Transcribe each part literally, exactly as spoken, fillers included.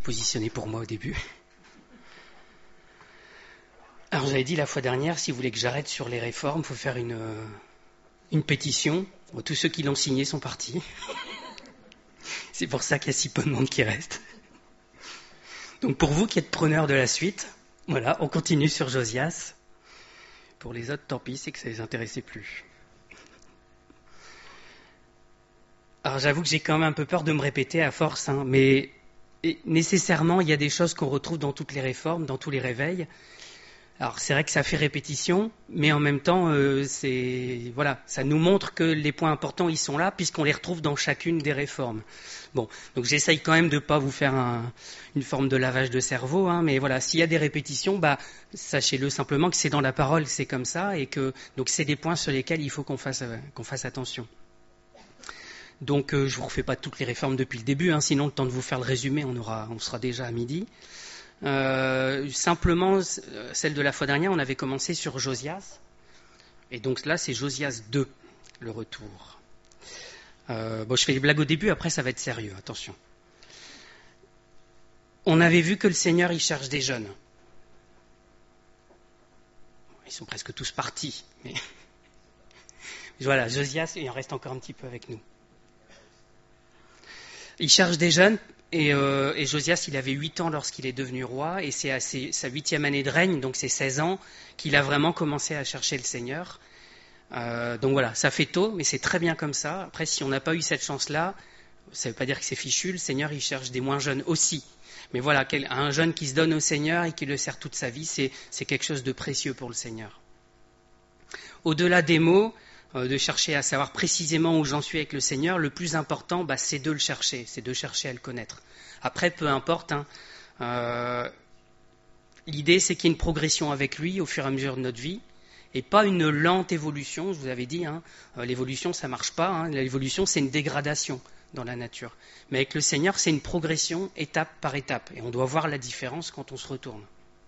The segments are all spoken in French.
positionner pour moi au début. Alors j'avais dit la fois dernière, si vous voulez que j'arrête sur les réformes, il faut faire une, euh, une pétition. Bon, tous ceux qui l'ont signé sont partis. C'est pour ça qu'il y a si peu de monde qui reste. Donc pour vous qui êtes preneurs de la suite, voilà, on continue sur Josias. Pour les autres, tant pis, c'est que ça les intéressait plus. Alors j'avoue que j'ai quand même un peu peur de me répéter à force, hein, mais et nécessairement il y a des choses qu'on retrouve dans toutes les réformes, dans tous les réveils. Alors c'est vrai que ça fait répétition, mais en même temps, euh, c'est voilà, ça nous montre que les points importants ils sont là, puisqu'on les retrouve dans chacune des réformes. Bon, donc j'essaye quand même de pas vous faire un, une forme de lavage de cerveau, hein, mais voilà, s'il y a des répétitions, bah sachez-le simplement que c'est dans la parole, c'est comme ça, et que donc c'est des points sur lesquels il faut qu'on fasse euh, qu'on fasse attention. Donc euh, je vous refais pas toutes les réformes depuis le début, hein, sinon le temps de vous faire le résumé, on aura, on sera déjà à midi. Euh, simplement, celle de la fois dernière, on avait commencé sur Josias, et donc là c'est Josias deux, le retour. Euh, bon, je fais les blagues au début, après ça va être sérieux, attention. On avait vu que le Seigneur il cherche des jeunes. Ils sont presque tous partis, mais voilà, Josias, il en reste encore un petit peu avec nous. Il cherche des jeunes, et, euh, et Josias, il avait huit ans lorsqu'il est devenu roi, et c'est à ses, sa huitième année de règne, donc c'est seize ans, qu'il a vraiment commencé à chercher le Seigneur. Euh, donc voilà, ça fait tôt, mais c'est très bien comme ça. Après, si on n'a pas eu cette chance-là, ça ne veut pas dire que c'est fichu, le Seigneur, il cherche des moins jeunes aussi. Mais voilà, un jeune qui se donne au Seigneur et qui le sert toute sa vie, c'est, c'est quelque chose de précieux pour le Seigneur. Au-delà des mots, de chercher à savoir précisément où j'en suis avec le Seigneur, le plus important, bah, c'est de le chercher, c'est de chercher à le connaître. Après, peu importe, hein, euh, l'idée c'est qu'il y ait une progression avec lui au fur et à mesure de notre vie, et pas une lente évolution, je vous avais dit, hein, l'évolution ça marche pas, hein, l'évolution c'est une dégradation dans la nature. Mais avec le Seigneur c'est une progression étape par étape, et on doit voir la différence quand on se retourne.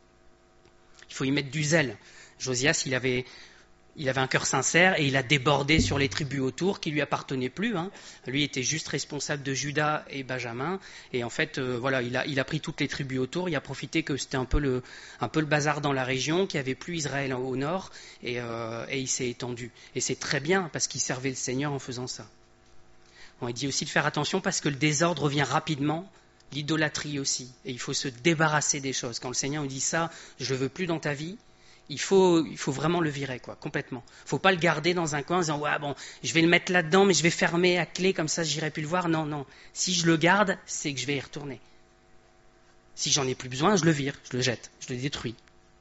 Il faut y mettre du zèle. Josias, il avait... Il avait un cœur sincère et il a débordé sur les tribus autour qui lui appartenaient plus. Hein. Lui était juste responsable de Juda et Benjamin. Et en fait, euh, voilà, il a, il a pris toutes les tribus autour. Il a profité que c'était un peu le, un peu le bazar dans la région, qu'il n'y avait plus Israël au nord. Et, euh, et il s'est étendu. Et c'est très bien parce qu'il servait le Seigneur en faisant ça. On a dit aussi de faire attention parce que le désordre vient rapidement. L'idolâtrie aussi. Et il faut se débarrasser des choses. Quand le Seigneur nous dit ça, je ne veux plus dans ta vie. Il faut, il faut vraiment le virer, quoi, complètement. Il ne faut pas le garder dans un coin en disant ouais, bon, je vais le mettre là-dedans, mais je vais fermer à clé, comme ça, je n'irai plus le voir. Non, non. Si je le garde, c'est que je vais y retourner. Si j'en ai plus besoin, je le vire, je le jette, je le détruis.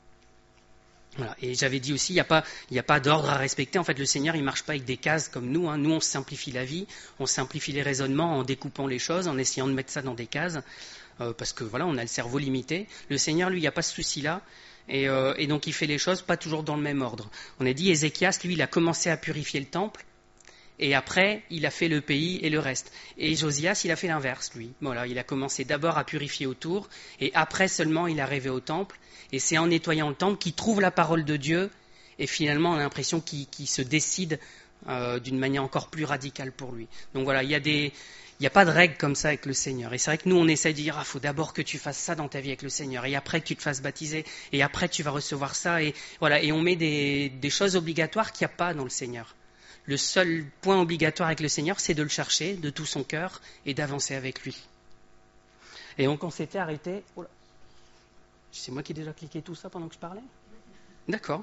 Voilà. Et j'avais dit aussi, il n'y a pas, il n'y a pas d'ordre à respecter. En fait, le Seigneur, il ne marche pas avec des cases comme nous. Hein. Nous, on simplifie la vie, on simplifie les raisonnements en découpant les choses, en essayant de mettre ça dans des cases, euh, parce que voilà, on a le cerveau limité. Le Seigneur, lui, il n'y a pas ce souci-là. Et, euh, et donc il fait les choses pas toujours dans le même ordre. On a dit Ézéchias, lui, il a commencé à purifier le temple, et après, il a fait le pays et le reste. Et Josias, il a fait l'inverse, lui. Voilà, il a commencé d'abord à purifier autour, et après seulement, il est arrivé au temple. Et c'est en nettoyant le temple qu'il trouve la parole de Dieu, et finalement, on a l'impression qu'il, qu'il se décide euh, d'une manière encore plus radicale pour lui. Donc voilà, il y a des... Il n'y a pas de règle comme ça avec le Seigneur. Et c'est vrai que nous, on essaie de dire, il ah, faut d'abord que tu fasses ça dans ta vie avec le Seigneur, et après que tu te fasses baptiser, et après tu vas recevoir ça, et voilà. Et on met des, des choses obligatoires qu'il n'y a pas dans le Seigneur. Le seul point obligatoire avec le Seigneur, c'est de le chercher de tout son cœur et d'avancer avec lui. Et donc on s'était arrêté... Oh là. C'est moi qui ai déjà cliqué tout ça pendant que je parlais ? D'accord.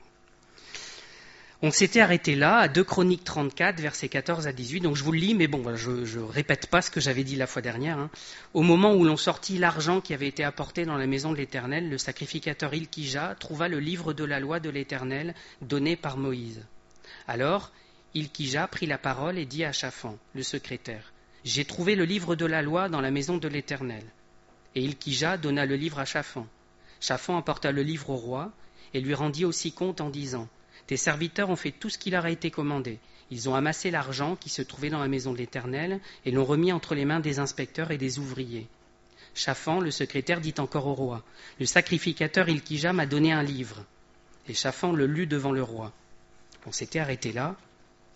On s'était arrêté là, à deux Chroniques trente-quatre, versets quatorze à dix-huit. Donc je vous le lis, mais bon, voilà, je ne répète pas ce que j'avais dit la fois dernière. Hein. Au moment où l'on sortit l'argent qui avait été apporté dans la maison de l'Éternel, le sacrificateur Hilkija trouva le livre de la loi de l'Éternel donné par Moïse. Alors, Hilkija prit la parole et dit à Shaphan, le secrétaire, « J'ai trouvé le livre de la loi dans la maison de l'Éternel. » Et Hilkija donna le livre à Shaphan. Shaphan apporta le livre au roi et lui rendit aussi compte en disant, tes serviteurs ont fait tout ce qui leur a été commandé. Ils ont amassé l'argent qui se trouvait dans la maison de l'Éternel et l'ont remis entre les mains des inspecteurs et des ouvriers. Shaphan, le secrétaire, dit encore au roi, le sacrificateur Hilkija m'a donné un livre. Et Shaphan le lut devant le roi. On s'était arrêté là.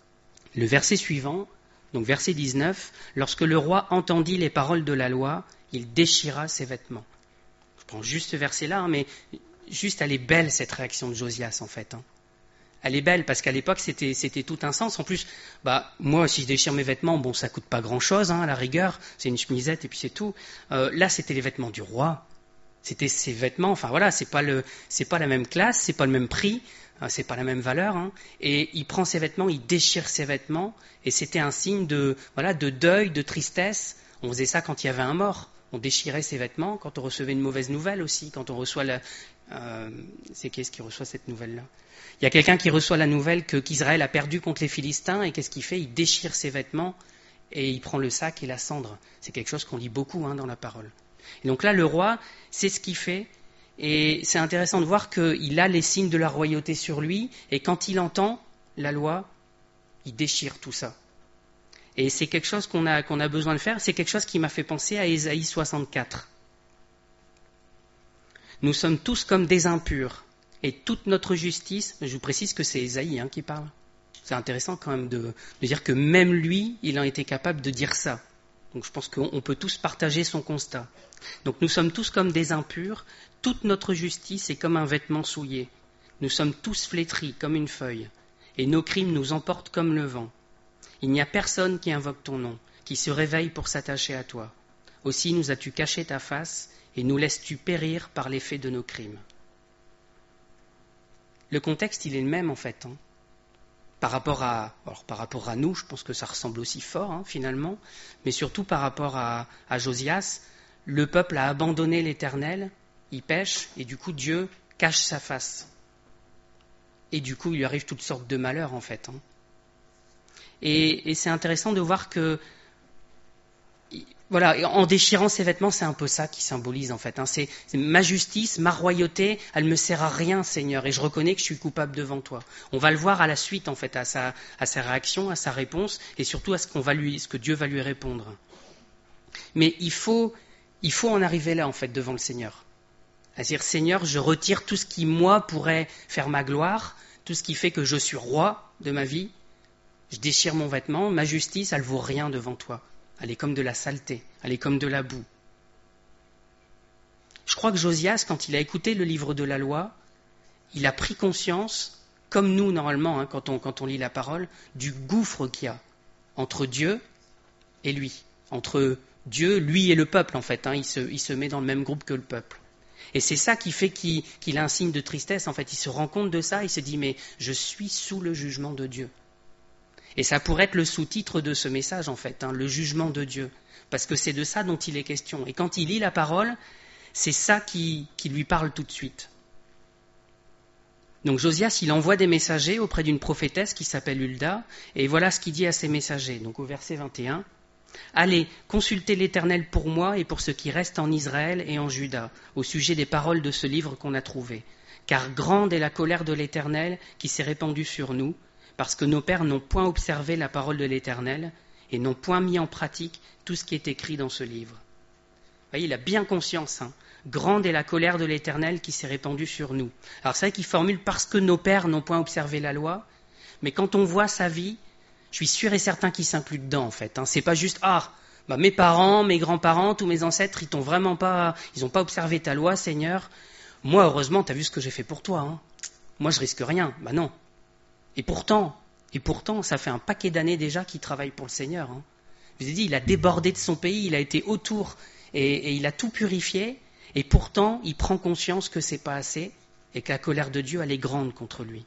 Le verset suivant, donc verset dix-neuf, lorsque le roi entendit les paroles de la loi, il déchira ses vêtements. Je prends juste ce verset-là, hein, mais juste elle est belle cette réaction de Josias en fait. Hein. Elle est belle parce qu'à l'époque c'était, c'était tout un sens. En plus, bah, moi si je déchire mes vêtements, bon ça coûte pas grand-chose hein, à la rigueur, c'est une chemisette et puis c'est tout. Euh, là c'était les vêtements du roi, c'était ses vêtements, enfin voilà, c'est pas, le, c'est pas la même classe, c'est pas le même prix, hein, c'est pas la même valeur. Hein. Et il prend ses vêtements, il déchire ses vêtements et c'était un signe de, voilà, de deuil, de tristesse. On faisait ça quand il y avait un mort. On déchirait ses vêtements quand on recevait une mauvaise nouvelle aussi, quand on reçoit la... Euh, c'est qui est-ce qui reçoit cette nouvelle-là ? Il y a quelqu'un qui reçoit la nouvelle que, qu'Israël a perdu contre les Philistins et qu'est-ce qu'il fait ? Il déchire ses vêtements et il prend le sac et la cendre. C'est quelque chose qu'on lit beaucoup hein, dans la parole. Et donc là, le roi, c'est ce qu'il fait et c'est intéressant de voir qu'il a les signes de la royauté sur lui et quand il entend la loi, il déchire tout ça. Et c'est quelque chose qu'on a, qu'on a besoin de faire, c'est quelque chose qui m'a fait penser à Ésaïe soixante-quatre. Nous sommes tous comme des impurs, et toute notre justice, je vous précise que c'est Ésaïe hein, qui parle. C'est intéressant quand même de, de dire que même lui, il a été capable de dire ça. Donc je pense qu'on peut tous partager son constat. Donc nous sommes tous comme des impurs, toute notre justice est comme un vêtement souillé. Nous sommes tous flétris comme une feuille, et nos crimes nous emportent comme le vent. Il n'y a personne qui invoque ton nom, qui se réveille pour s'attacher à toi. Aussi nous as-tu caché ta face et nous laisses-tu périr par l'effet de nos crimes. Le contexte, il est le même en fait. Hein. Par rapport à, alors, par rapport à nous, je pense que ça ressemble aussi fort hein, finalement, mais surtout par rapport à, à Josias, le peuple a abandonné l'Éternel, il pêche et du coup Dieu cache sa face. Et du coup il lui arrive toutes sortes de malheurs en fait. Hein. Et, et c'est intéressant de voir que, voilà, en déchirant ses vêtements, c'est un peu ça qui symbolise en fait. Hein. C'est, c'est ma justice, ma royauté, elle me sert à rien, Seigneur, et je reconnais que je suis coupable devant toi. On va le voir à la suite en fait, à sa, à sa réaction, à sa réponse, et surtout à ce qu'on va lui, ce que Dieu va lui répondre. Mais il faut, il faut en arriver là en fait devant le Seigneur. C'est-à-dire, Seigneur, je retire tout ce qui moi pourrait faire ma gloire, tout ce qui fait que je suis roi de ma vie. Je déchire mon vêtement, ma justice, elle vaut rien devant toi. Elle est comme de la saleté, elle est comme de la boue. Je crois que Josias, quand il a écouté le livre de la loi, il a pris conscience, comme nous normalement, hein, quand, on, quand on lit la parole, du gouffre qu'il y a entre Dieu et lui. Entre Dieu, lui et le peuple en fait. Hein, il, se, il se met dans le même groupe que le peuple. Et c'est ça qui fait qu'il, qu'il a un signe de tristesse. En fait, il se rend compte de ça, il se dit, mais je suis sous le jugement de Dieu. Et ça pourrait être le sous-titre de ce message, en fait, hein, le jugement de Dieu. Parce que c'est de ça dont il est question. Et quand il lit la parole, c'est ça qui, qui lui parle tout de suite. Donc Josias, il envoie des messagers auprès d'une prophétesse qui s'appelle Hulda. Et voilà ce qu'il dit à ses messagers. Donc au verset vingt et un. « Allez, consultez l'Éternel pour moi et pour ceux qui restent en Israël et en Juda, au sujet des paroles de ce livre qu'on a trouvé. Car grande est la colère de l'Éternel qui s'est répandue sur nous, parce que nos pères n'ont point observé la parole de l'Éternel et n'ont point mis en pratique tout ce qui est écrit dans ce livre. » Vous voyez, il a bien conscience. Hein. Grande est la colère de l'Éternel qui s'est répandue sur nous. Alors c'est vrai qu'il formule « parce que nos pères n'ont point observé la loi », mais quand on voit sa vie, je suis sûr et certain qu'il s'inclut dedans en fait. Hein. C'est pas juste « ah, bah, mes parents, mes grands-parents, tous mes ancêtres, ils t'ont vraiment pas, ils n'ont pas observé ta loi, Seigneur. Moi, heureusement, tu as vu ce que j'ai fait pour toi. Hein. Moi, je risque rien. » Bah non. Et pourtant, et pourtant, ça fait un paquet d'années déjà qu'il travaille pour le Seigneur. Hein. Je vous ai dit, il a débordé de son pays, il a été autour et, et il a tout purifié. Et pourtant, il prend conscience que c'est pas assez et que la colère de Dieu, elle est grande contre lui.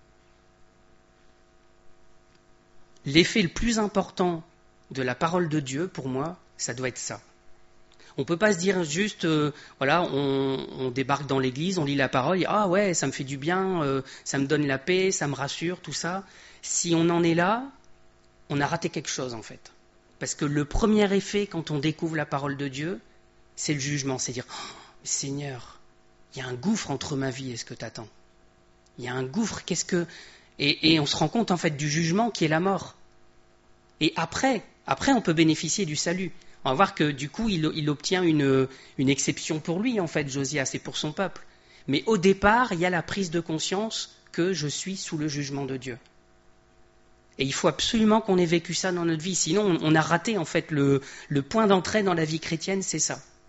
L'effet le plus important de la parole de Dieu, pour moi, ça doit être ça. On ne peut pas se dire juste, euh, voilà, on, on débarque dans l'église, on lit la parole, et ah ouais, ça me fait du bien, euh, ça me donne la paix, ça me rassure, tout ça. Si on en est là, on a raté quelque chose en fait. Parce que le premier effet quand on découvre la parole de Dieu, c'est le jugement, c'est dire, oh, Seigneur, il y a un gouffre entre ma vie et ce que tu attends. Il y a un gouffre, qu'est-ce que... Et, et on se rend compte en fait du jugement qui est la mort. Et après, après on peut bénéficier du salut. On va voir que du coup, il, il obtient une, une exception pour lui, en fait, Josias, et pour son peuple. Mais au départ, il y a la prise de conscience que je suis sous le jugement de Dieu. Et il faut absolument qu'on ait vécu ça dans notre vie. Sinon, on, on a raté, en fait, le, le point d'entrée dans la vie chrétienne, c'est ça.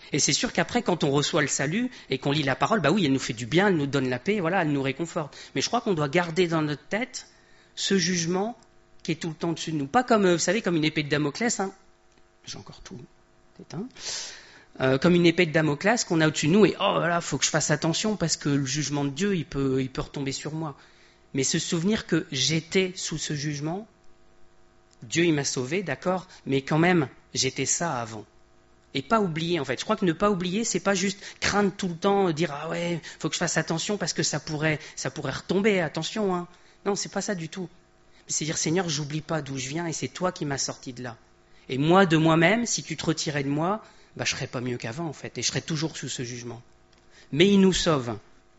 Et c'est sûr qu'après, quand on reçoit le salut et qu'on lit la parole, bah oui, elle nous fait du bien, elle nous donne la paix, voilà, elle nous réconforte. Mais je crois qu'on doit garder dans notre tête ce jugement qui est tout le temps dessus de nous. Pas comme, vous savez, comme une épée de Damoclès, hein. J'ai encore tout éteint. Euh, comme une épée de Damoclès qu'on a au-dessus de nous et oh là, faut que je fasse attention parce que le jugement de Dieu, il peut, il peut retomber sur moi. Mais se souvenir que j'étais sous ce jugement, Dieu il m'a sauvé, d'accord, mais quand même, j'étais ça avant. Et pas oublier en fait. Je crois que ne pas oublier, c'est pas juste craindre tout le temps, dire ah ouais, faut que je fasse attention parce que ça pourrait, ça pourrait retomber, attention, hein. Non, c'est pas ça du tout. C'est dire Seigneur, j'oublie pas d'où je viens et c'est toi qui m'as sorti de là. Et moi, de moi-même, si tu te retirais de moi, bah, je serais pas mieux qu'avant en fait, et je serais toujours sous ce jugement. Mais il nous sauve.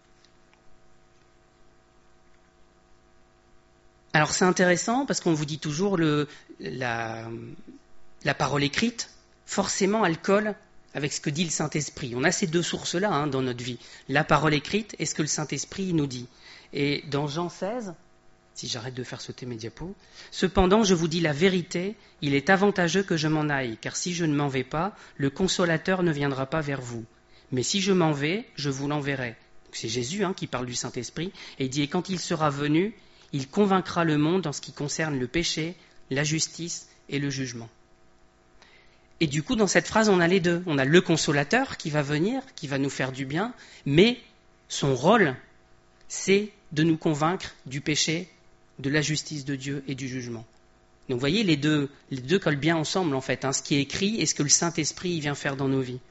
Alors c'est intéressant parce qu'on vous dit toujours le, la, la parole écrite, forcément elle colle avec ce que dit le Saint-Esprit. On a ces deux sources-là hein, dans notre vie, la parole écrite et ce que le Saint-Esprit nous dit. Et dans Jean seize, si j'arrête de faire sauter mes diapos, cependant je vous dis la vérité, il est avantageux que je m'en aille, car si je ne m'en vais pas, le Consolateur ne viendra pas vers vous. Mais si je m'en vais, je vous l'enverrai. C'est Jésus hein, qui parle du Saint-Esprit, et il dit, et quand il sera venu, il convaincra le monde en ce qui concerne le péché, la justice et le jugement. Et du coup, dans cette phrase, on a les deux. On a le Consolateur qui va venir, qui va nous faire du bien, mais son rôle, c'est de nous convaincre du péché, de la justice de Dieu et du jugement. Donc vous voyez, les deux, les deux collent bien ensemble en fait, hein, ce qui est écrit et ce que le Saint-Esprit vient faire dans nos vies.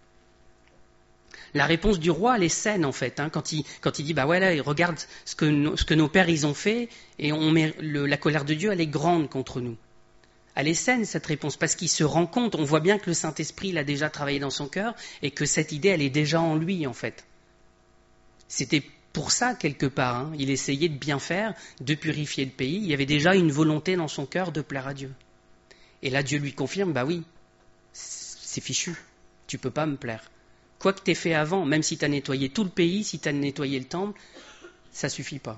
La réponse du roi, elle est saine en fait, hein, quand, il, quand il dit, bah ouais, là, regarde ce que, no, ce que nos pères ils ont fait et on met le, la colère de Dieu, elle est grande contre nous. Elle est saine cette réponse parce qu'il se rend compte, on voit bien que le Saint-Esprit l'a déjà travaillé dans son cœur et que cette idée, elle est déjà en lui en fait. C'était pour ça, quelque part, hein, il essayait de bien faire, de purifier le pays. Il y avait déjà une volonté dans son cœur de plaire à Dieu. Et là, Dieu lui confirme, bah oui, c'est fichu, tu peux pas me plaire. Quoi que t'aies fait avant, même si tu as nettoyé tout le pays, si tu as nettoyé le temple, ça suffit pas.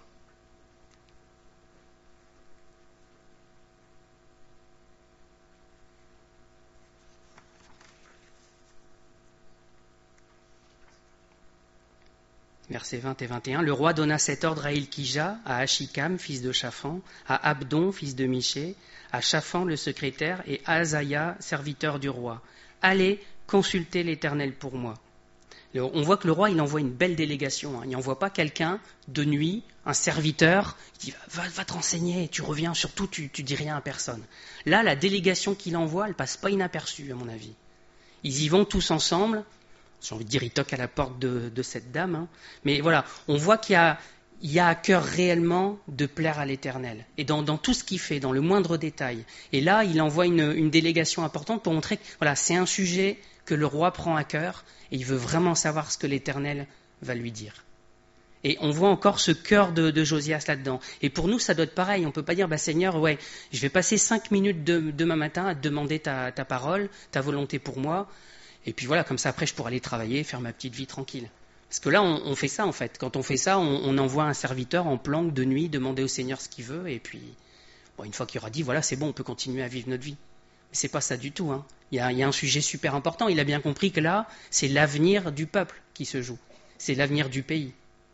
Versets vingt et vingt et un. Le roi donna cet ordre à Ilkija, à Achikam, fils de Shaphan, à Abdon, fils de Miché, à Shaphan, le secrétaire, et à Azaïa, serviteur du roi. Allez, consultez l'Éternel pour moi. On voit que le roi, il envoie une belle délégation. Hein. Il n'envoie pas quelqu'un de nuit, un serviteur, qui dit va, va te renseigner, tu reviens, surtout tu, tu dis rien à personne. Là, la délégation qu'il envoie, elle passe pas inaperçue, à mon avis. Ils y vont tous ensemble. J'ai envie de dire, il toque à la porte de, de cette dame. Hein. Mais voilà, on voit qu'il y a, il y a à cœur réellement de plaire à l'Éternel. Et dans, dans tout ce qu'il fait, dans le moindre détail. Et là, il envoie une, une délégation importante pour montrer que voilà, c'est un sujet que le roi prend à cœur et il veut vraiment savoir ce que l'Éternel va lui dire. Et on voit encore ce cœur de, de Josias là-dedans. Et pour nous, ça doit être pareil. On ne peut pas dire, bah, Seigneur, ouais, je vais passer cinq minutes de, demain matin à te demander ta, ta parole, ta volonté pour moi. Et puis voilà, comme ça, après, je pourrais aller travailler, faire ma petite vie tranquille. Parce que là, on, on fait ça, en fait. Quand on fait ça, on, on envoie un serviteur en planque de nuit, demander au Seigneur ce qu'il veut, et puis, bon, une fois qu'il aura dit, voilà, c'est bon, on peut continuer à vivre notre vie. Mais c'est pas ça du tout, hein. Il y a, il y a un sujet super important. Il a bien compris que là, c'est l'avenir du peuple qui se joue. C'est l'avenir du pays.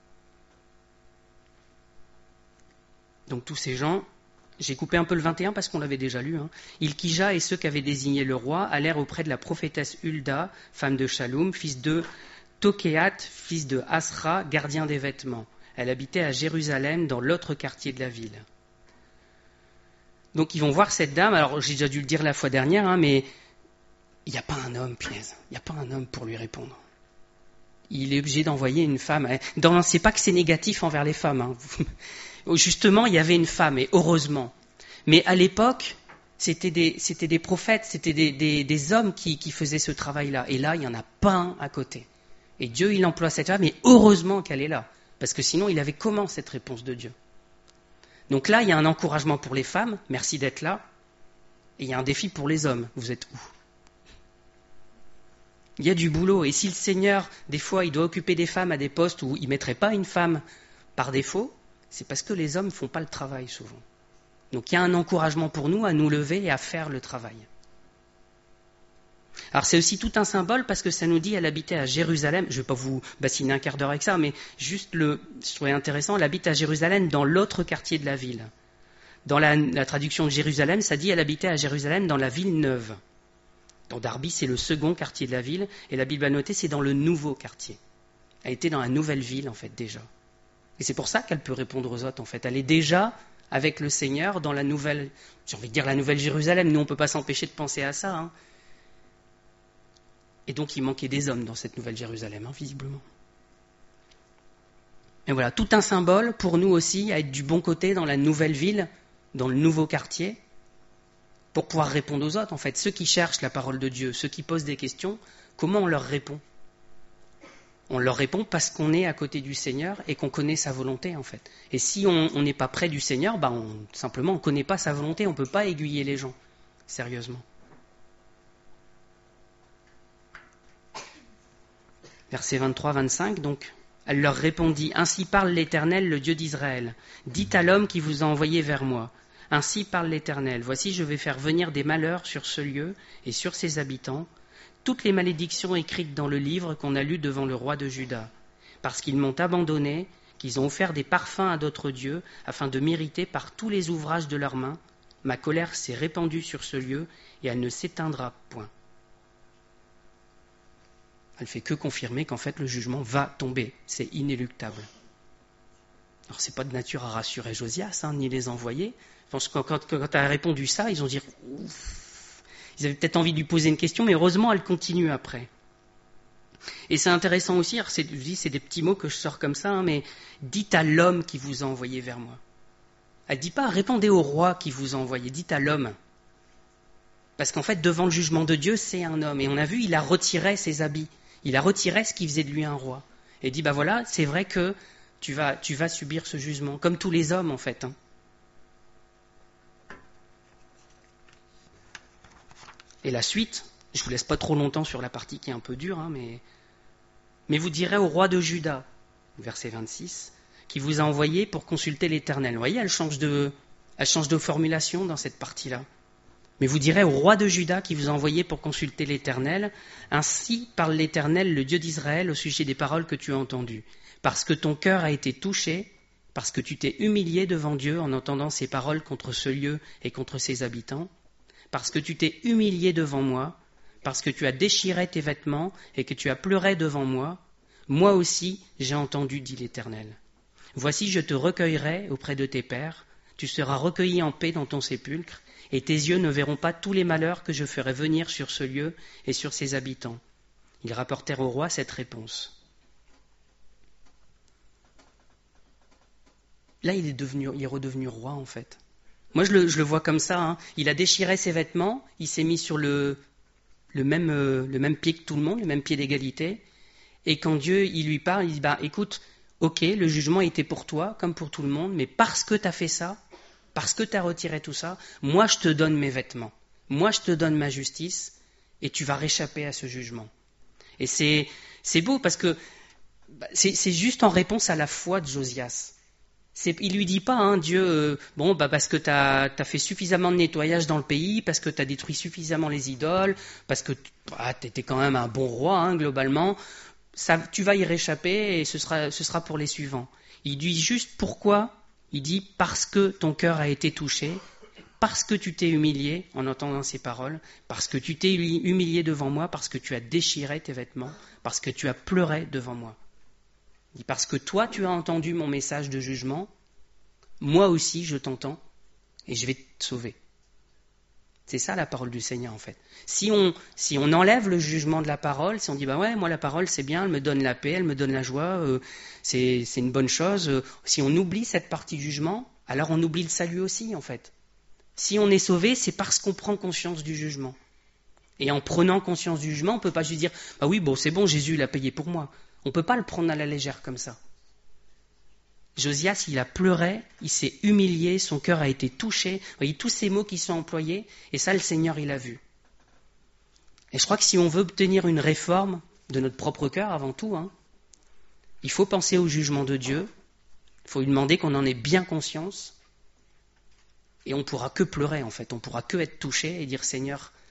Donc tous ces gens... J'ai coupé un peu le vingt et un parce qu'on l'avait déjà lu. Hein. Ilkija et ceux qu'avait désigné le roi allèrent auprès de la prophétesse Hulda, femme de Shaloum, fils de Tokéat, fils de Asra, gardien des vêtements. Elle habitait à Jérusalem, dans l'autre quartier de la ville. Donc ils vont voir cette dame. Alors j'ai déjà dû le dire la fois dernière, hein, mais il n'y a pas un homme, punaise. Il n'y a pas un homme pour lui répondre. Il est obligé d'envoyer une femme. Dans, c'est pas que c'est négatif envers les femmes. Hein. Justement, il y avait une femme, et heureusement. Mais à l'époque, c'était des, c'était des prophètes, c'était des, des, des hommes qui, qui faisaient ce travail-là. Et là, il n'y en a pas un à côté. Et Dieu, il emploie cette femme, et heureusement qu'elle est là. Parce que sinon, il avait comment cette réponse de Dieu? Donc là, il y a un encouragement pour les femmes, merci d'être là. Et il y a un défi pour les hommes, vous êtes où? Il y a du boulot, et si le Seigneur, des fois, il doit occuper des femmes à des postes où il ne mettrait pas une femme par défaut, c'est parce que les hommes ne font pas le travail souvent. Donc il y a un encouragement pour nous à nous lever et à faire le travail. Alors c'est aussi tout un symbole parce que ça nous dit elle habitait à Jérusalem. Je ne vais pas vous bassiner un quart d'heure avec ça, mais juste le, je trouvais intéressant, elle habite à Jérusalem dans l'autre quartier de la ville. Dans la, la traduction de Jérusalem, ça dit elle habitait à Jérusalem dans la ville neuve. Dans Darby, c'est le second quartier de la ville, et la Bible a noté c'est dans le nouveau quartier. Elle était dans la nouvelle ville en fait déjà. Et c'est pour ça qu'elle peut répondre aux autres en fait. Elle est déjà avec le Seigneur dans la nouvelle, j'ai envie de dire la nouvelle Jérusalem. Nous on ne peut pas s'empêcher de penser à ça. Hein. Et donc il manquait des hommes dans cette nouvelle Jérusalem, hein, visiblement. Et voilà, tout un symbole pour nous aussi à être du bon côté dans la nouvelle ville, dans le nouveau quartier, pour pouvoir répondre aux autres. En fait, ceux qui cherchent la parole de Dieu, ceux qui posent des questions, comment on leur répond ? On leur répond parce qu'on est à côté du Seigneur et qu'on connaît sa volonté, en fait. Et si on n'est pas près du Seigneur, bah on, simplement on ne connaît pas sa volonté, on ne peut pas aiguiller les gens, sérieusement. Versets vingt-trois vingt-cinq, donc, elle leur répondit, « Ainsi parle l'Éternel, le Dieu d'Israël. Dites à l'homme qui vous a envoyé vers moi. Ainsi parle l'Éternel. Voici, je vais faire venir des malheurs sur ce lieu et sur ses habitants, toutes les malédictions écrites dans le livre qu'on a lu devant le roi de Juda, parce qu'ils m'ont abandonné, qu'ils ont offert des parfums à d'autres dieux, afin de m'irriter par tous les ouvrages de leurs mains. Ma colère s'est répandue sur ce lieu, et elle ne s'éteindra point. » Elle ne fait que confirmer qu'en fait le jugement va tomber, c'est inéluctable. Alors c'est pas de nature à rassurer Josias, hein, ni les envoyer. Je pense que quand, quand, quand elle a répondu ça, ils ont dit ouf. Ils avaient peut-être envie de lui poser une question, mais heureusement elle continue après. Et c'est intéressant aussi, alors c'est, je dis, c'est des petits mots que je sors comme ça, hein, mais dites à l'homme qui vous a envoyé vers moi. Elle ne dit pas répondez au roi qui vous a envoyé, dites à l'homme. Parce qu'en fait, devant le jugement de Dieu, c'est un homme. Et on a vu, il a retiré ses habits. Il a retiré ce qui faisait de lui un roi. Et dit, bah voilà, c'est vrai que tu vas, tu vas subir ce jugement, comme tous les hommes en fait. Hein. Et la suite, je vous laisse pas trop longtemps sur la partie qui est un peu dure, hein, mais, mais vous direz au roi de Juda, verset vingt-six, qui vous a envoyé pour consulter l'Éternel. Vous voyez, elle change de, elle change de formulation dans cette partie-là. Mais vous direz au roi de Juda qui vous a envoyé pour consulter l'Éternel, ainsi parle l'Éternel, le Dieu d'Israël, au sujet des paroles que tu as entendues. Parce que ton cœur a été touché, parce que tu t'es humilié devant Dieu en entendant ces paroles contre ce lieu et contre ses habitants, parce que tu t'es humilié devant moi, parce que tu as déchiré tes vêtements et que tu as pleuré devant moi, moi aussi j'ai entendu, dit l'Éternel. Voici, je te recueillerai auprès de tes pères, tu seras recueilli en paix dans ton sépulcre, et tes yeux ne verront pas tous les malheurs que je ferai venir sur ce lieu et sur ses habitants. Ils rapportèrent au roi cette réponse. Là, il est, devenu, il est redevenu roi, en fait. Moi, je le, je le vois comme ça. Hein. Il a déchiré ses vêtements, il s'est mis sur le, le, même, euh, le même pied que tout le monde, le même pied d'égalité. Et quand Dieu il lui parle, il dit, bah, écoute, ok, le jugement était pour toi, comme pour tout le monde, mais parce que tu as fait ça, parce que tu as retiré tout ça, moi je te donne mes vêtements, moi je te donne ma justice, et tu vas réchapper à ce jugement. Et c'est, c'est beau parce que bah, c'est, c'est juste en réponse à la foi de Josias. C'est, il ne lui dit pas, hein, Dieu, euh, bon, bah, parce que tu as fait suffisamment de nettoyage dans le pays, parce que tu as détruit suffisamment les idoles, parce que bah, tu étais quand même un bon roi, hein, globalement, ça, tu vas y réchapper et ce sera, ce sera pour les suivants. Il dit juste pourquoi. Il dit parce que ton cœur a été touché, parce que tu t'es humilié en entendant ces paroles, parce que tu t'es humilié devant moi, parce que tu as déchiré tes vêtements, parce que tu as pleuré devant moi. Il dit parce que toi tu as entendu mon message de jugement, moi aussi je t'entends et je vais te sauver. C'est ça la parole du Seigneur en fait. Si on, si on enlève le jugement de la parole, si on dit bah ouais moi la parole c'est bien, elle me donne la paix, elle me donne la joie, euh, c'est, c'est une bonne chose. Euh, si on oublie cette partie du jugement, alors on oublie le salut aussi en fait. Si on est sauvé, c'est parce qu'on prend conscience du jugement. Et en prenant conscience du jugement, on ne peut pas juste dire bah oui bon c'est bon Jésus l'a payé pour moi. On ne peut pas le prendre à la légère comme ça. Josias, il a pleuré, il s'est humilié, son cœur a été touché. Vous voyez, tous ces mots qui sont employés, et ça, le Seigneur, il a vu. Et je crois que si on veut obtenir une réforme de notre propre cœur, avant tout, hein, il faut penser au jugement de Dieu, il faut lui demander qu'on en ait bien conscience, et on ne pourra que pleurer, en fait, on ne pourra que être touché et dire, Seigneur,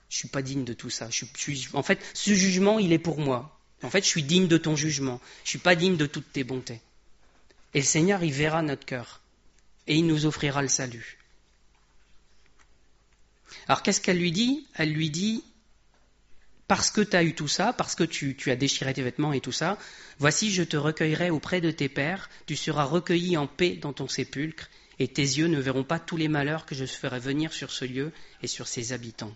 Je suis pas digne de tout ça. Je suis, je suis, en fait, ce jugement, il est pour moi. En fait, je suis digne de ton jugement. Je suis pas digne de toutes tes bontés. Et le Seigneur, il verra notre cœur. Et il nous offrira le salut. Alors, qu'est-ce qu'elle lui dit? Elle lui dit, parce que tu as eu tout ça, parce que tu, tu as déchiré tes vêtements et tout ça, voici, je te recueillerai auprès de tes pères, tu seras recueilli en paix dans ton sépulcre, et tes yeux ne verront pas tous les malheurs que je ferai venir sur ce lieu et sur ses habitants.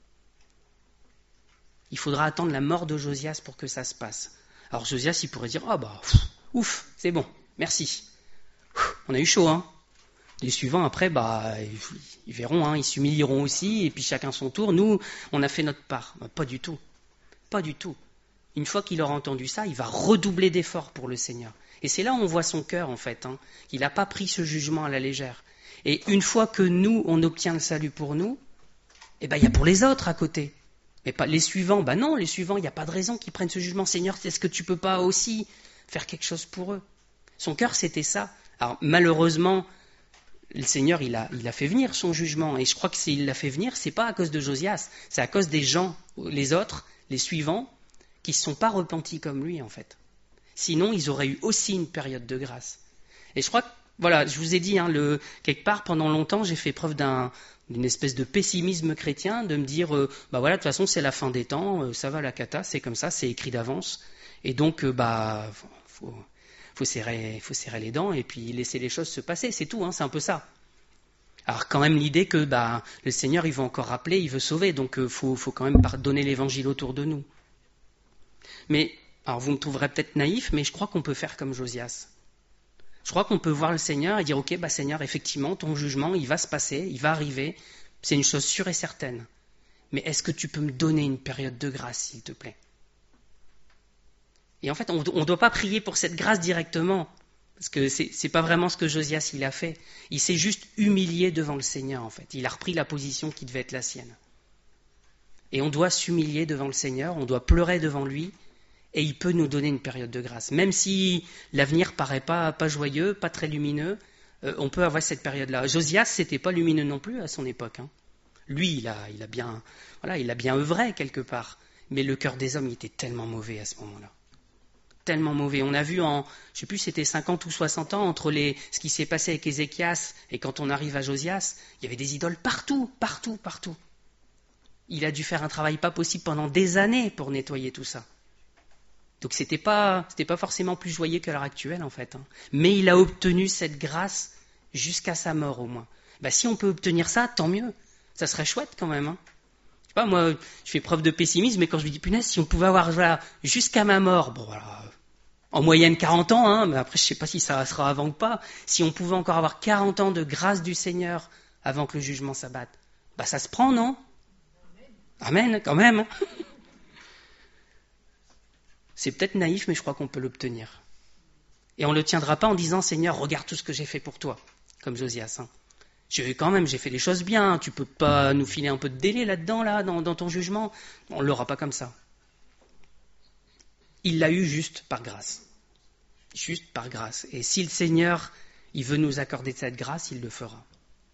Il faudra attendre la mort de Josias pour que ça se passe. Alors Josias, il pourrait dire, ah oh bah, pff, ouf, c'est bon, merci. Ouf, on a eu chaud, hein. Les suivants, après, bah, ils verront, hein, ils s'humilieront aussi, et puis chacun son tour. Nous, on a fait notre part. Bah, pas du tout. Pas du tout. Une fois qu'il aura entendu ça, il va redoubler d'efforts pour le Seigneur. Et c'est là où on voit son cœur, en fait. Hein. Il n'a pas pris ce jugement à la légère. Et une fois que nous, on obtient le salut pour nous, eh ben, il y a pour les autres à côté. Mais pas les suivants. Ben non, les suivants, il n'y a pas de raison qu'ils prennent ce jugement. Seigneur, est-ce que tu ne peux pas aussi faire quelque chose pour eux? Son cœur, c'était ça. Alors, malheureusement, le Seigneur, il a, il a fait venir son jugement. Et je crois que s'il l'a fait venir, c'est pas à cause de Josias. C'est à cause des gens, les autres, les suivants, qui ne se sont pas repentis comme lui, en fait. Sinon, ils auraient eu aussi une période de grâce. Et je crois que, voilà, je vous ai dit, hein, le, quelque part, pendant longtemps, j'ai fait preuve d'un, d'une espèce de pessimisme chrétien, de me dire, euh, bah voilà, de toute façon, c'est la fin des temps, euh, ça va la cata, c'est comme ça, c'est écrit d'avance. Et donc, euh, bah, faut, faut serrer, faut serrer les dents et puis laisser les choses se passer, c'est tout, hein, c'est un peu ça. Alors quand même l'idée que bah, le Seigneur, il veut encore rappeler, il veut sauver, donc il euh, faut, faut quand même donner l'évangile autour de nous. Mais, alors vous me trouverez peut-être naïf, mais je crois qu'on peut faire comme Josias. Je crois qu'on peut voir le Seigneur et dire, ok, bah Seigneur, effectivement, ton jugement, il va se passer, il va arriver, c'est une chose sûre et certaine. Mais est-ce que tu peux me donner une période de grâce, s'il te plaît? Et en fait, on ne doit pas prier pour cette grâce directement, parce que ce n'est pas vraiment ce que Josias il a fait. Il s'est juste humilié devant le Seigneur, en fait. Il a repris la position qui devait être la sienne. Et on doit s'humilier devant le Seigneur, on doit pleurer devant lui, et il peut nous donner une période de grâce. Même si l'avenir paraît pas, pas joyeux, pas très lumineux, euh, on peut avoir cette période-là. Josias, c'était pas lumineux non plus à son époque. Hein. Lui, il a, il a bien, voilà, il a bien œuvré quelque part, mais le cœur des hommes il était tellement mauvais à ce moment-là. Tellement mauvais. On a vu en, je ne sais plus si c'était cinquante ou soixante ans, entre les, ce qui s'est passé avec Ézéchias et quand on arrive à Josias, il y avait des idoles partout, partout, partout. Il a dû faire un travail pas possible pendant des années pour nettoyer tout ça. Donc c'était pas, c'était pas forcément plus joyeux qu'à l'heure actuelle en fait. Hein. Mais il a obtenu cette grâce jusqu'à sa mort au moins. Bah, si on peut obtenir ça, tant mieux. Ça serait chouette quand même. Hein. Je sais pas, moi, je fais preuve de pessimisme, mais quand je me dis punaise, si on pouvait avoir voilà, jusqu'à ma mort, bon voilà, en moyenne quarante ans, hein, mais après je sais pas si ça sera avant ou pas. Si on pouvait encore avoir quarante ans de grâce du Seigneur avant que le jugement s'abatte, bah ça se prend, non? Amen, quand même. Hein. C'est peut-être naïf, mais je crois qu'on peut l'obtenir. Et on ne le tiendra pas en disant, Seigneur, regarde tout ce que j'ai fait pour toi, comme Josias. Hein. J'ai, quand même, j'ai fait les choses bien, tu ne peux pas nous filer un peu de délai là-dedans, là, dans, dans ton jugement. On ne l'aura pas comme ça. Il l'a eu juste par grâce. Juste par grâce. Et si le Seigneur, il veut nous accorder cette grâce, il le fera.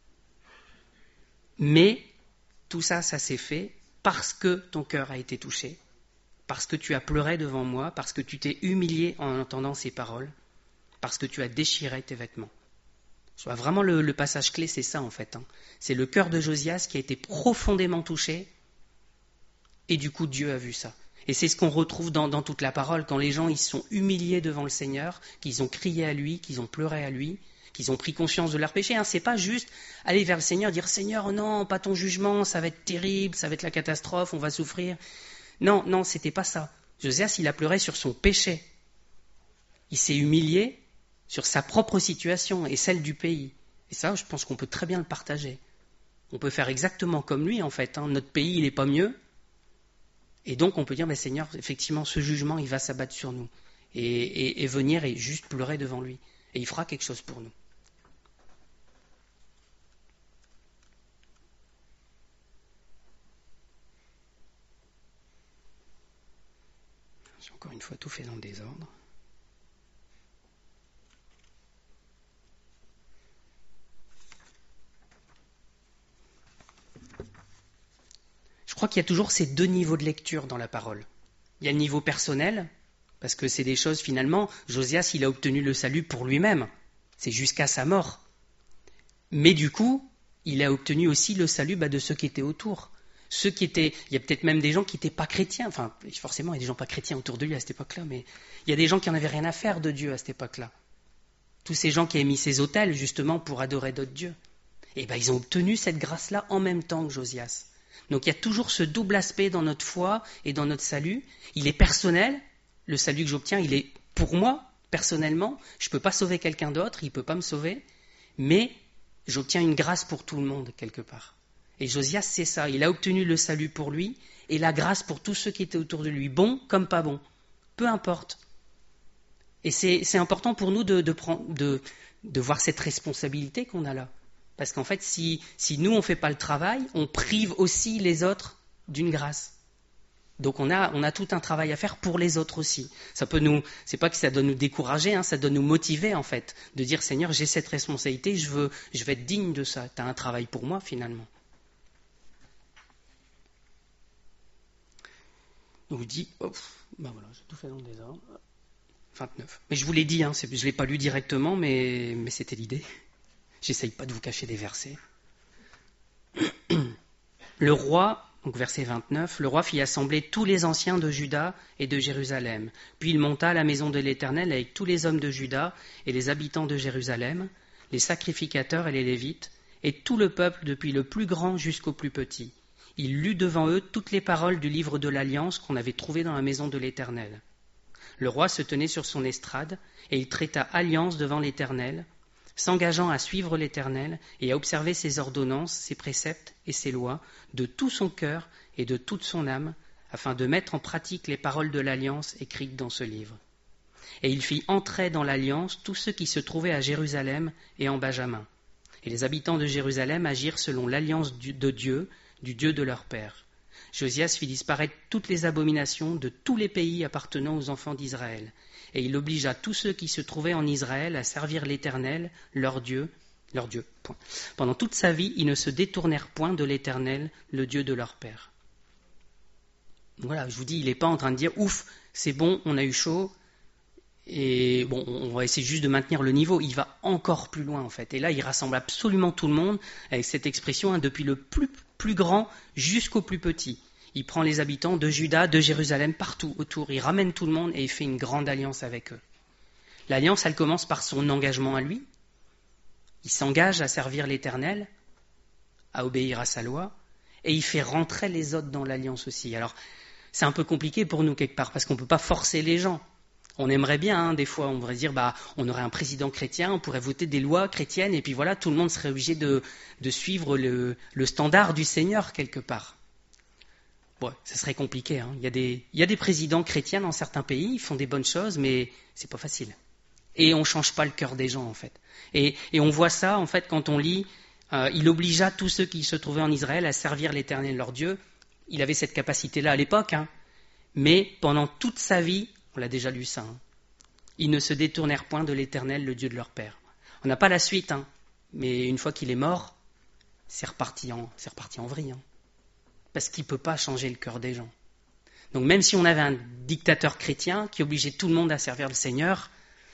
Mais tout ça, ça s'est fait parce que ton cœur a été touché, parce que tu as pleuré devant moi, parce que tu t'es humilié en entendant ces paroles, parce que tu as déchiré tes vêtements. Soit vraiment le, le passage clé, c'est ça en fait. Hein. C'est le cœur de Josias qui a été profondément touché, et du coup Dieu a vu ça. Et c'est ce qu'on retrouve dans, dans toute la parole, quand les gens ils sont humiliés devant le Seigneur, qu'ils ont crié à lui, qu'ils ont pleuré à lui, qu'ils ont pris conscience de leur péché. Hein. C'est pas juste aller vers le Seigneur, dire Seigneur, non, pas ton jugement, ça va être terrible, ça va être la catastrophe, on va souffrir. Non, non, c'était pas ça. Josias, il a pleuré sur son péché. Il s'est humilié sur sa propre situation et celle du pays. Et ça, je pense qu'on peut très bien le partager. On peut faire exactement comme lui, en fait. Hein. Notre pays, il n'est pas mieux. Et donc, on peut dire, mais Seigneur, effectivement, ce jugement, il va s'abattre sur nous. Et, et, et venir et juste pleurer devant lui. Et il fera quelque chose pour nous. J'ai encore une fois tout fait dans le désordre. Je crois qu'il y a toujours ces deux niveaux de lecture dans la parole. Il y a le niveau personnel, parce que c'est des choses finalement, Josias, il a obtenu le salut pour lui-même, c'est jusqu'à sa mort. Mais du coup, il a obtenu aussi le salut bah, de ceux qui étaient autour. Ceux qui étaient, il y a peut-être même des gens qui n'étaient pas chrétiens, enfin forcément il y a des gens pas chrétiens autour de lui à cette époque-là, mais il y a des gens qui n'en avaient rien à faire de Dieu à cette époque-là. Tous ces gens qui avaient mis ces autels justement pour adorer d'autres dieux. Et ben ils ont obtenu cette grâce-là en même temps que Josias. Donc il y a toujours ce double aspect dans notre foi et dans notre salut. Il est personnel, le salut que j'obtiens, il est pour moi, personnellement. Je ne peux pas sauver quelqu'un d'autre, il ne peut pas me sauver, mais j'obtiens une grâce pour tout le monde quelque part. Et Josias, c'est ça, il a obtenu le salut pour lui et la grâce pour tous ceux qui étaient autour de lui, bons comme pas bons, peu importe. Et c'est, c'est important pour nous de, de, prendre, de, de voir cette responsabilité qu'on a là. Parce qu'en fait, si, si nous, on ne fait pas le travail, on prive aussi les autres d'une grâce. Donc on a, on a tout un travail à faire pour les autres aussi. Ça peut nous, c'est pas que ça doit nous décourager, hein, ça doit nous motiver en fait, de dire Seigneur, j'ai cette responsabilité, je veux, je vais être digne de ça. Tu as un travail pour moi finalement. Donc je dis, oh, ben voilà, j'ai tout fait dans le désordre. vingt-neuf. Mais je vous l'ai dit, hein, je ne l'ai pas lu directement, mais, mais c'était l'idée. J'essaye pas de vous cacher des versets. Le roi, donc verset vingt-neuf, le roi fit assembler tous les anciens de Juda et de Jérusalem. Puis il monta à la maison de l'Éternel avec tous les hommes de Juda et les habitants de Jérusalem, les sacrificateurs et les Lévites, et tout le peuple depuis le plus grand jusqu'au plus petit. Il lut devant eux toutes les paroles du livre de l'Alliance qu'on avait trouvé dans la maison de l'Éternel. Le roi se tenait sur son estrade, et il traita alliance devant l'Éternel, s'engageant à suivre l'Éternel et à observer ses ordonnances, ses préceptes et ses lois de tout son cœur et de toute son âme, afin de mettre en pratique les paroles de l'Alliance écrites dans ce livre. Et il fit entrer dans l'Alliance tous ceux qui se trouvaient à Jérusalem et en Benjamin. Et les habitants de Jérusalem agirent selon l'alliance de Dieu, du Dieu de leur père. Josias fit disparaître toutes les abominations de tous les pays appartenant aux enfants d'Israël, et il obligea tous ceux qui se trouvaient en Israël à servir l'Éternel, leur Dieu, leur Dieu. Point. Pendant toute sa vie, ils ne se détournèrent point de l'Éternel, le Dieu de leur père. Voilà, je vous dis, il n'est pas en train de dire, ouf, c'est bon, on a eu chaud, et bon, on va essayer juste de maintenir le niveau. Il va encore plus loin, en fait. Et là, il rassemble absolument tout le monde avec cette expression, hein, depuis le plus, plus grand jusqu'au plus petit. Il prend les habitants de Juda, de Jérusalem, partout autour. Il ramène tout le monde et il fait une grande alliance avec eux. L'alliance, elle commence par son engagement à lui. Il s'engage à servir l'Éternel, à obéir à sa loi, et il fait rentrer les autres dans l'alliance aussi. Alors, c'est un peu compliqué pour nous quelque part, parce qu'on ne peut pas forcer les gens. On aimerait bien, hein, des fois, on pourrait dire, bah, on aurait un président chrétien, on pourrait voter des lois chrétiennes, et puis voilà, tout le monde serait obligé de, de suivre le, le standard du Seigneur quelque part. Bon, ça serait compliqué. Hein. Il y a des, il y a des présidents chrétiens dans certains pays, ils font des bonnes choses, mais c'est pas facile. Et on ne change pas le cœur des gens, en fait. Et, et on voit ça, en fait, quand on lit, euh, il obligea tous ceux qui se trouvaient en Israël à servir l'Éternel, leur Dieu. Il avait cette capacité-là à l'époque, hein. Mais pendant toute sa vie, on l'a déjà lu ça, hein, ils ne se détournèrent point de l'Éternel, le Dieu de leur père. On n'a pas la suite, hein, mais une fois qu'il est mort, c'est reparti en, c'est reparti en vrille. Hein, parce qu'il ne peut pas changer le cœur des gens. Donc même si on avait un dictateur chrétien qui obligeait tout le monde à servir le Seigneur,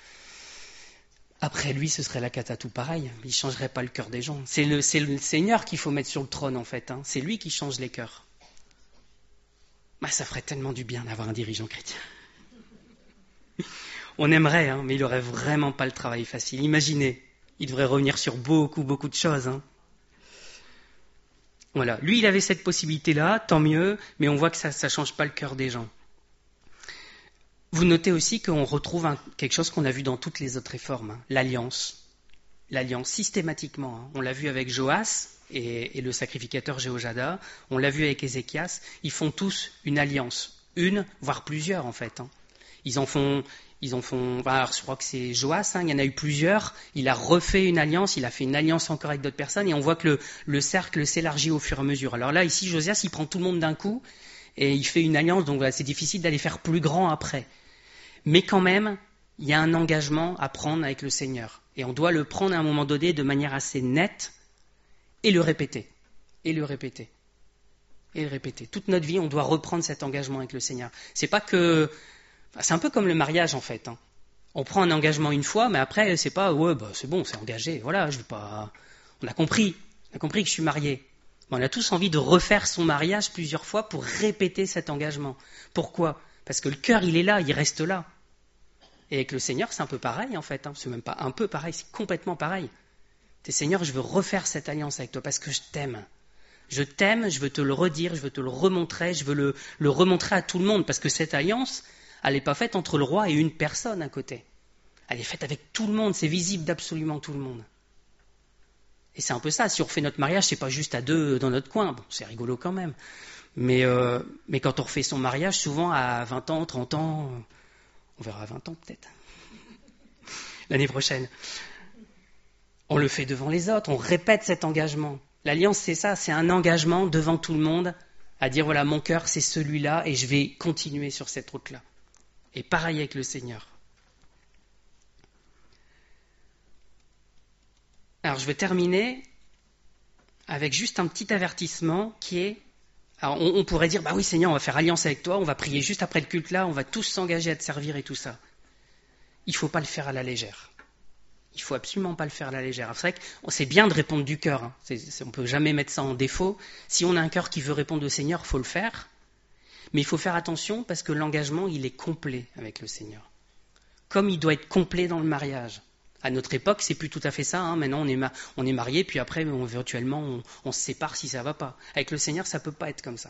après lui, ce serait la cata tout pareil. Il ne changerait pas le cœur des gens. C'est le, c'est le Seigneur qu'il faut mettre sur le trône, en fait. Hein. C'est lui qui change les cœurs. Bah, ça ferait tellement du bien d'avoir un dirigeant chrétien. On aimerait, hein, mais il n'aurait vraiment pas le travail facile. Imaginez, il devrait revenir sur beaucoup, beaucoup de choses. Hein. Voilà. Lui, il avait cette possibilité-là, tant mieux, mais on voit que ça ne change pas le cœur des gens. Vous notez aussi qu'on retrouve un, quelque chose qu'on a vu dans toutes les autres réformes, hein, l'alliance. L'alliance, systématiquement. Hein. On l'a vu avec Joas et, et le sacrificateur Jéhojada, on l'a vu avec Ézéchias, ils font tous une alliance, une, voire plusieurs en fait. Hein. Ils en font, ils en font. Alors, je crois que c'est Joas, hein, il y en a eu plusieurs. Il a refait une alliance, il a fait une alliance encore avec d'autres personnes, et on voit que le, le cercle s'élargit au fur et à mesure. Alors là, ici, Josias, il prend tout le monde d'un coup et il fait une alliance. Donc voilà, c'est difficile d'aller faire plus grand après. Mais quand même, il y a un engagement à prendre avec le Seigneur, et on doit le prendre à un moment donné de manière assez nette et le répéter, et le répéter. et le répéter. Toute notre vie, on doit reprendre cet engagement avec le Seigneur. C'est pas que, enfin, c'est un peu comme le mariage en fait. Hein. On prend un engagement une fois, mais après, c'est pas, ouais, bah, c'est bon, c'est engagé. Voilà, je veux pas. On a compris, on a compris que je suis marié. On a tous envie de refaire son mariage plusieurs fois pour répéter cet engagement. Pourquoi ? Parce que le cœur, il est là, il reste là. Et avec le Seigneur, c'est un peu pareil en fait. Hein. C'est même pas un peu pareil, c'est complètement pareil. T'es Seigneur, je veux refaire cette alliance avec toi parce que je t'aime. Je t'aime, je veux te le redire, je veux te le remontrer, je veux le, le remontrer à tout le monde parce que cette alliance, elle n'est pas faite entre le roi et une personne à côté. Elle est faite avec tout le monde, c'est visible d'absolument tout le monde. Et c'est un peu ça, si on refait notre mariage, c'est pas juste à deux dans notre coin, bon, c'est rigolo quand même. Mais, euh, mais quand on refait son mariage, souvent à vingt ans, trente ans, on verra à vingt ans peut-être, l'année prochaine, on le fait devant les autres, on répète cet engagement. L'alliance, c'est ça, c'est un engagement devant tout le monde, à dire voilà, mon cœur, c'est celui-là, et je vais continuer sur cette route-là. Et pareil avec le Seigneur. Alors, je vais terminer avec juste un petit avertissement qui est, alors on, on pourrait dire, bah oui Seigneur, on va faire alliance avec toi, on va prier juste après le culte là, on va tous s'engager à te servir et tout ça. Il ne faut pas le faire à la légère. Il ne faut absolument pas le faire à la légère. C'est vrai que c'est bien de répondre du cœur, hein. c'est, c'est, on ne peut jamais mettre ça en défaut. Si on a un cœur qui veut répondre au Seigneur, il faut le faire. Mais il faut faire attention parce que l'engagement, il est complet avec le Seigneur. Comme il doit être complet dans le mariage. À notre époque, c'est plus tout à fait ça. Hein. Maintenant, on est, ma- on est marié, puis après, on, virtuellement, on, on se sépare si ça ne va pas. Avec le Seigneur, ça ne peut pas être comme ça.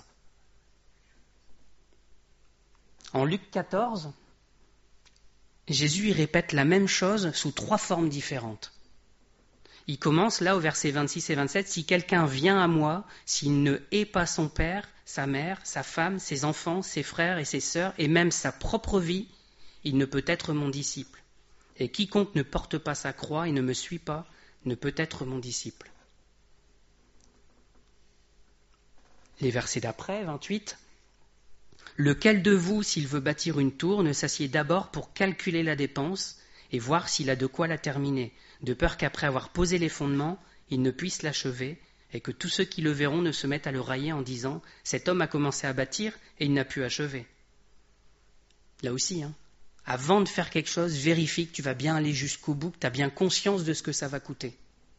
En Luc quatorze, Jésus y répète la même chose sous trois formes différentes. Il commence là au verset vingt-six et vingt-sept, « Si quelqu'un vient à moi, s'il ne hait pas son père, sa mère, sa femme, ses enfants, ses frères et ses sœurs, et même sa propre vie, il ne peut être mon disciple. Et quiconque ne porte pas sa croix et ne me suit pas, ne peut être mon disciple. » Les versets d'après, vingt-huit, « Lequel de vous, s'il veut bâtir une tour, ne s'assied d'abord pour calculer la dépense et voir s'il a de quoi la terminer, de peur qu'après avoir posé les fondements, il ne puisse l'achever, et que tous ceux qui le verront ne se mettent à le railler en disant « Cet homme a commencé à bâtir et il n'a pu achever. » Là aussi, hein, avant de faire quelque chose, vérifie que tu vas bien aller jusqu'au bout, que tu as bien conscience de ce que ça va coûter.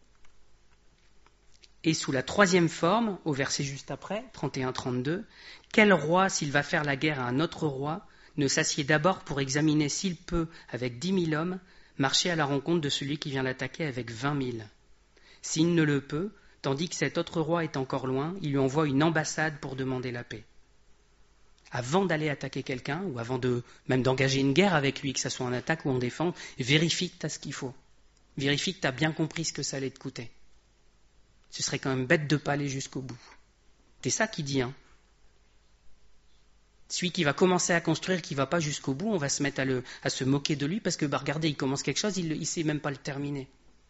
Et sous la troisième forme, au verset juste après, trente et un trente-deux, « Quel roi, s'il va faire la guerre à un autre roi, ne s'assied d'abord pour examiner s'il peut, avec dix mille hommes, marcher à la rencontre de celui qui vient l'attaquer avec vingt mille. S'il ne le peut, tandis que cet autre roi est encore loin, il lui envoie une ambassade pour demander la paix. » Avant d'aller attaquer quelqu'un, ou avant de même d'engager une guerre avec lui, que ce soit en attaque ou en défense, vérifie que tu as ce qu'il faut. Vérifie que tu as bien compris ce que ça allait te coûter. Ce serait quand même bête de ne pas aller jusqu'au bout. C'est ça qu'il dit, hein. Celui qui va commencer à construire, qui ne va pas jusqu'au bout, on va se mettre à, le, à se moquer de lui parce que, bah, regardez, il commence quelque chose, il ne sait même pas le terminer.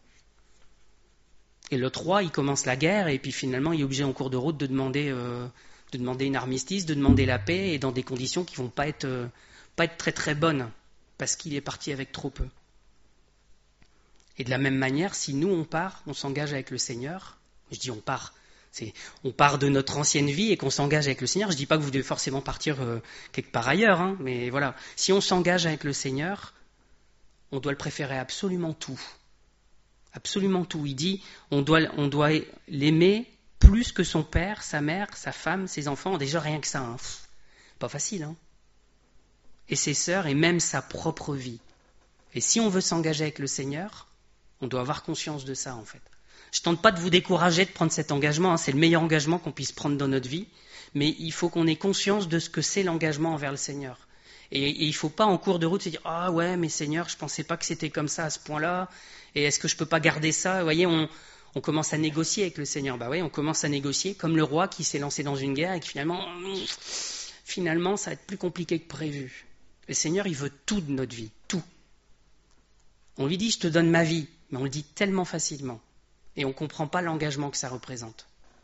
Et l'autre roi, il commence la guerre et puis finalement, il est obligé en cours de route de demander, euh, de demander une armistice, de demander la paix et dans des conditions qui ne vont pas être, euh, pas être très très bonnes parce qu'il est parti avec trop peu. Et de la même manière, si nous on part, on s'engage avec le Seigneur, je dis on part, c'est, on part de notre ancienne vie et qu'on s'engage avec le Seigneur. Je ne dis pas que vous devez forcément partir euh, quelque part ailleurs, hein, mais voilà. Si on s'engage avec le Seigneur, on doit le préférer à absolument tout. Absolument tout. Il dit on doit, on doit l'aimer plus que son père, sa mère, sa femme, ses enfants. Déjà rien que ça. Hein. Pff, pas facile. Hein. Et ses sœurs et même sa propre vie. Et si on veut s'engager avec le Seigneur, on doit avoir conscience de ça en fait. Je ne tente pas de vous décourager de prendre cet engagement, hein, c'est le meilleur engagement qu'on puisse prendre dans notre vie, mais il faut qu'on ait conscience de ce que c'est l'engagement envers le Seigneur. Et, et il ne faut pas en cours de route se dire « Ah ouais, mais Seigneur, je ne pensais pas que c'était comme ça à ce point-là, et est-ce que je ne peux pas garder ça ?» Vous voyez, on, on commence à négocier avec le Seigneur. Bah oui, on commence à négocier comme le roi qui s'est lancé dans une guerre et qui finalement, finalement, ça va être plus compliqué que prévu. Le Seigneur, il veut tout de notre vie, tout. On lui dit « Je te donne ma vie », mais on le dit tellement facilement. Et on ne comprend pas l'engagement que ça représente.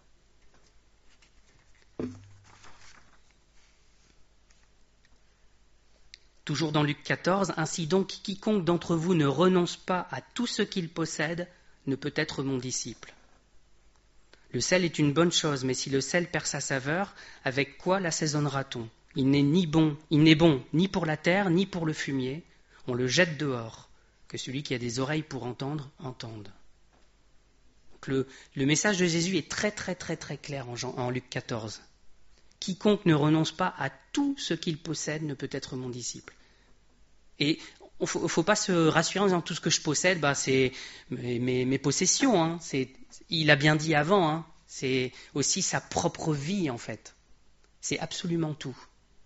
Toujours dans Luc quatorze, « Ainsi donc, quiconque d'entre vous ne renonce pas à tout ce qu'il possède ne peut être mon disciple. » Le sel est une bonne chose, mais si le sel perd sa saveur, avec quoi l'assaisonnera-t-on? Il n'est ni bon, il n'est bon ni pour la terre, ni pour le fumier. On le jette dehors. Que celui qui a des oreilles pour entendre, entende. Donc le, le message de Jésus est très très très très clair en, Jean, en Luc quatorze. Quiconque ne renonce pas à tout ce qu'il possède ne peut être mon disciple. Et il ne faut, faut pas se rassurer en disant tout ce que je possède, bah, c'est mes, mes, mes possessions. Hein, c'est, il a bien dit avant, hein, c'est aussi sa propre vie en fait. C'est absolument tout.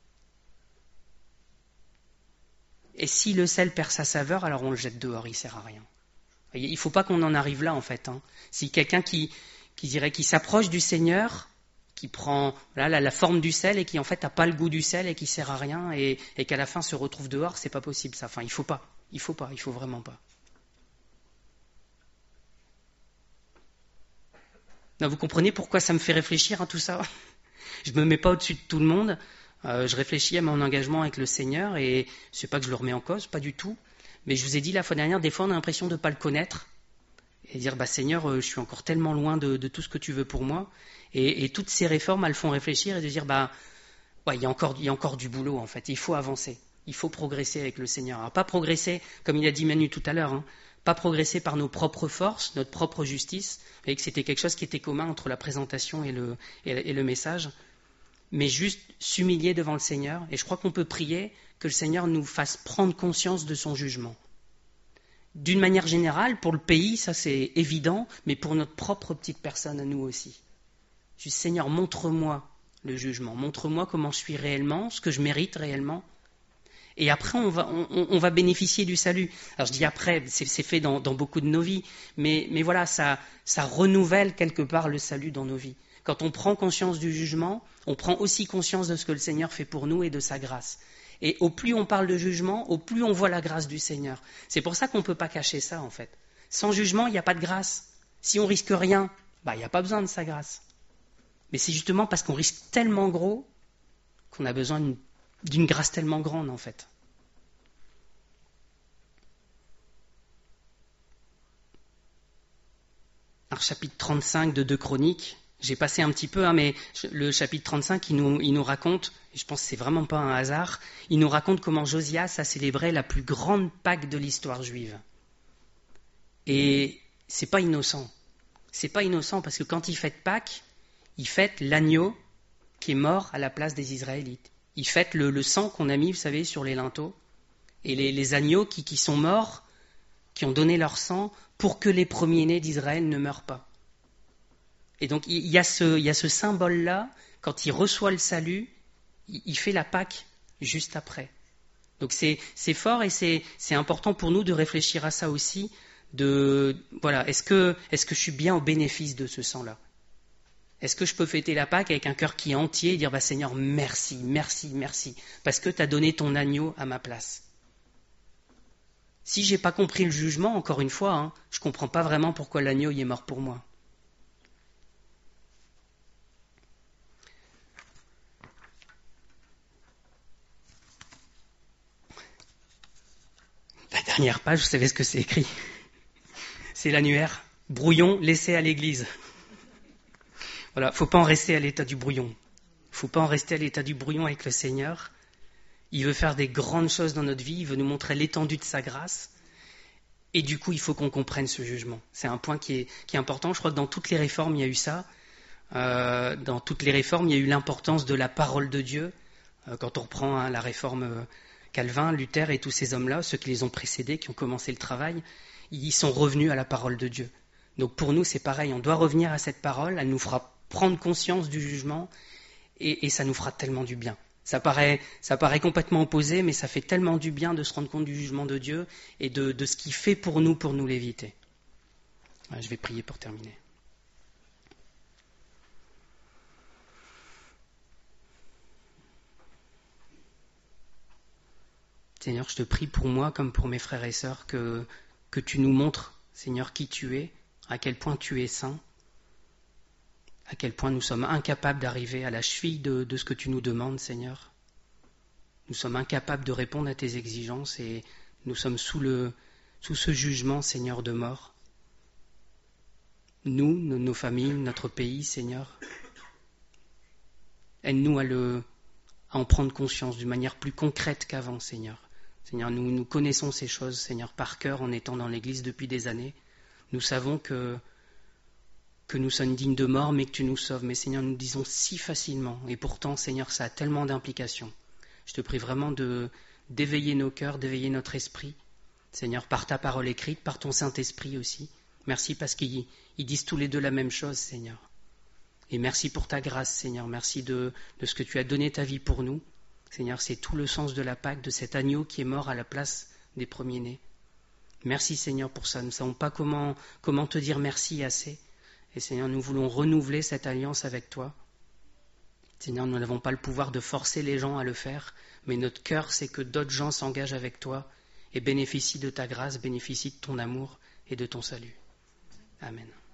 Et si le sel perd sa saveur, alors on le jette dehors, il ne sert à rien. Il ne faut pas qu'on en arrive là en fait. Hein. Si quelqu'un qui, qui dirait qui s'approche du Seigneur, qui prend voilà, la, la forme du sel et qui en fait n'a pas le goût du sel et qui ne sert à rien et, et qu'à la fin se retrouve dehors, c'est pas possible ça. Enfin, il faut pas, il faut pas, il faut vraiment pas. Non, vous comprenez pourquoi ça me fait réfléchir à tout ça? Je me mets pas au-dessus de tout le monde. Euh, je réfléchis à mon engagement avec le Seigneur et c'est pas que je le remets en cause, pas du tout. Mais je vous ai dit la fois dernière, des fois on a l'impression de ne pas le connaître et dire bah Seigneur, je suis encore tellement loin de, de tout ce que tu veux pour moi. Et, et toutes ces réformes, elles font réfléchir et de dire bah ouais, il y a encore, il y a encore du boulot en fait. Il faut avancer, il faut progresser avec le Seigneur. Alors pas progresser comme il a dit Manu tout à l'heure, hein, pas progresser par nos propres forces, notre propre justice, et que c'était quelque chose qui était commun entre la présentation et le, et, et le message, mais juste s'humilier devant le Seigneur. Et je crois qu'on peut prier que le Seigneur nous fasse prendre conscience de son jugement. D'une manière générale, pour le pays, ça c'est évident, mais pour notre propre petite personne à nous aussi. Je dis, Seigneur, montre-moi le jugement, montre-moi comment je suis réellement, ce que je mérite réellement. Et après, on va, on, on va bénéficier du salut. Alors je dis après, c'est, c'est fait dans, dans beaucoup de nos vies, mais, mais voilà, ça, ça renouvelle quelque part le salut dans nos vies. Quand on prend conscience du jugement, on prend aussi conscience de ce que le Seigneur fait pour nous et de sa grâce. Et au plus on parle de jugement, au plus on voit la grâce du Seigneur. C'est pour ça qu'on ne peut pas cacher ça, en fait. Sans jugement, il n'y a pas de grâce. Si on risque rien, bah, il n'y a pas besoin de sa grâce. Mais c'est justement parce qu'on risque tellement gros qu'on a besoin d'une, d'une grâce tellement grande, en fait. Alors, chapitre trente-cinq de deux Chroniques, j'ai passé un petit peu, hein, mais le chapitre trente-cinq, il nous, il nous raconte, et je pense que c'est vraiment pas un hasard, il nous raconte comment Josias a célébré la plus grande Pâque de l'histoire juive. Et c'est pas innocent. C'est pas innocent parce que quand il fête Pâques, il fête l'agneau qui est mort à la place des Israélites. Il fête le, le sang qu'on a mis, vous savez, sur les linteaux. Et les, les agneaux qui, qui sont morts, qui ont donné leur sang pour que les premiers-nés d'Israël ne meurent pas. Et donc il y a ce, il y a ce symbole-là, quand il reçoit le salut, il, il fait la Pâque juste après. Donc c'est, c'est fort et c'est, c'est important pour nous de réfléchir à ça aussi, de voilà, est-ce que, est-ce que je suis bien au bénéfice de ce sang-là? Est-ce que je peux fêter la Pâque avec un cœur qui est entier et dire bah, Seigneur, merci, merci, merci, parce que tu as donné ton agneau à ma place. Si je n'ai pas compris le jugement, encore une fois, hein, je ne comprends pas vraiment pourquoi l'agneau y est mort pour moi. La dernière page, vous savez ce que c'est écrit? C'est l'annuaire. Brouillon laissé à l'église. Voilà, faut pas en rester à l'état du brouillon. Faut pas en rester à l'état du brouillon avec le Seigneur. Il veut faire des grandes choses dans notre vie, il veut nous montrer l'étendue de sa grâce. Et du coup, il faut qu'on comprenne ce jugement. C'est un point qui est, qui est important. Je crois que dans toutes les réformes, il y a eu ça. Euh, dans toutes les réformes, il y a eu l'importance de la parole de Dieu. Euh, quand on reprend hein, la réforme euh, Calvin, Luther et tous ces hommes-là, ceux qui les ont précédés, qui ont commencé le travail, ils sont revenus à la parole de Dieu. Donc pour nous, c'est pareil. On doit revenir à cette parole. Elle nous fera prendre conscience du jugement et, et ça nous fera tellement du bien. Ça paraît, ça paraît complètement opposé, mais ça fait tellement du bien de se rendre compte du jugement de Dieu et de, de ce qu'il fait pour nous, pour nous l'éviter. Ouais, je vais prier pour terminer. Seigneur, je te prie pour moi comme pour mes frères et sœurs que, que tu nous montres, Seigneur, qui tu es, à quel point tu es saint, à quel point nous sommes incapables d'arriver à la cheville de, de ce que tu nous demandes, Seigneur. Nous sommes incapables de répondre à tes exigences et nous sommes sous, le, sous ce jugement, Seigneur, de mort. nous, nos, nos familles, notre pays, Seigneur. Aide-nous à, le, à en prendre conscience d'une manière plus concrète qu'avant, Seigneur. Seigneur, nous, nous connaissons ces choses, Seigneur, par cœur en étant dans l'Église depuis des années. Nous savons que, que nous sommes dignes de mort, mais que tu nous sauves. Mais Seigneur, nous le disons si facilement. Et pourtant, Seigneur, ça a tellement d'implications. Je te prie vraiment de, d'éveiller nos cœurs, d'éveiller notre esprit. Seigneur, par ta parole écrite, par ton Saint-Esprit aussi. Merci parce qu'ils ils disent tous les deux la même chose, Seigneur. Et merci pour ta grâce, Seigneur. Merci de, de ce que tu as donné ta vie pour nous. Seigneur, c'est tout le sens de la Pâque, de cet agneau qui est mort à la place des premiers-nés. Merci, Seigneur, pour ça. Nous ne savons pas comment, comment te dire merci assez. Et Seigneur, nous voulons renouveler cette alliance avec toi. Seigneur, nous n'avons pas le pouvoir de forcer les gens à le faire, mais notre cœur, c'est que d'autres gens s'engagent avec toi et bénéficient de ta grâce, bénéficient de ton amour et de ton salut. Amen.